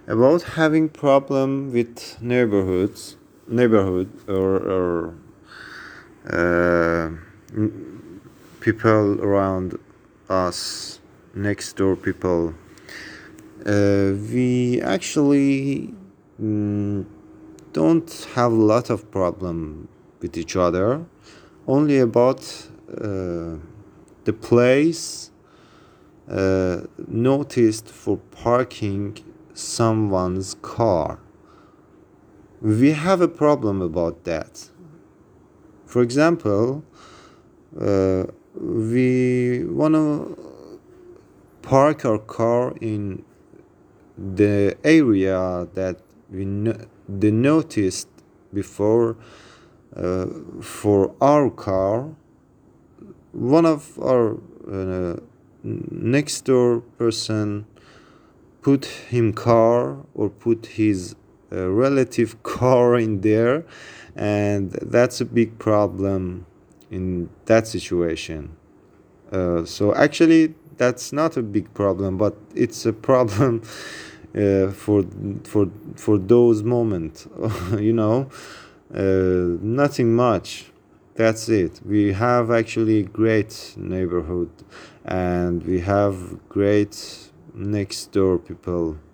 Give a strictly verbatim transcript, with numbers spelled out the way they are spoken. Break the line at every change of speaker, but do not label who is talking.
About having problem with neighborhoods, neighborhood or, or uh, people around us, next door people. Uh, we actually mm, don't have a lot of problem with each other. Only about uh, the place uh, noticed for parking someone's car. We have a problem about that. For example, uh, we want to park our car in the area that we no- they noticed before uh, for our car. One of our uh, next door person put him car or put his uh, relative car in there, and that's a big problem in that situation. Uh, so actually that's not a big problem, but it's a problem uh, for for for those moments. you know uh, Nothing much. That's it. We have actually great neighborhood, and we have great next door people.